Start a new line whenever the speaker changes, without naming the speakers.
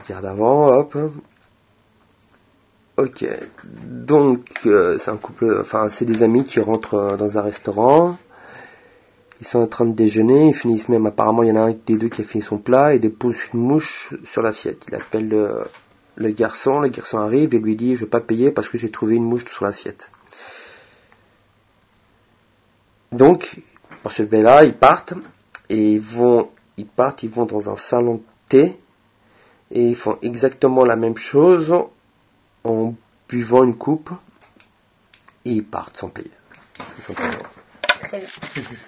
regarde avant, hop. Ok, donc c'est un couple, enfin c'est des amis qui rentrent dans un restaurant. Ils sont en train de déjeuner, ils finissent même, apparemment il y en a un des deux qui a fini son plat et dépose une mouche sur l'assiette. Il appelle le garçon arrive et lui dit je vais pas payer parce que j'ai trouvé une mouche sur l'assiette. Donc, pour ce fait-là, ils partent et ils vont dans un salon de thé et ils font exactement la même chose en buvant une coupe et ils partent sans payer.
Très bien.